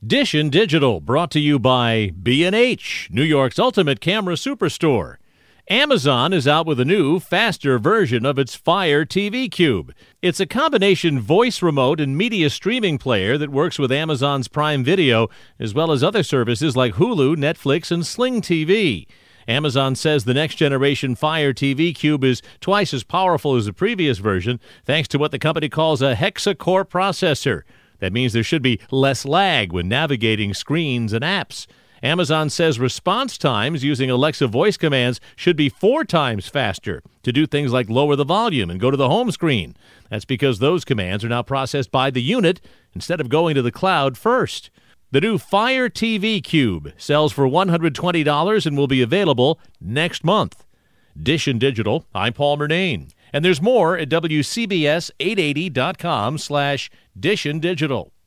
Dishin Digital, brought to you by B&H, New York's ultimate camera superstore. Amazon is out with a new, faster version of its Fire TV Cube. It's a combination voice remote and media streaming player that works with Amazon's Prime Video, as well as other services like Hulu, Netflix, and Sling TV. Amazon says the next-generation Fire TV Cube is twice as powerful as the previous version, thanks to what the company calls a hexa-core processor. That means there should be less lag when navigating screens and apps. Amazon says response times using Alexa voice commands should be 4 times faster to do things like lower the volume and go to the home screen. That's because those commands are now processed by the unit instead of going to the cloud first. The new Fire TV Cube sells for $120 and will be available next month. Dishin Digital, I'm Paul Murnane. And there's more at WCBS880.com/Dishin Digital.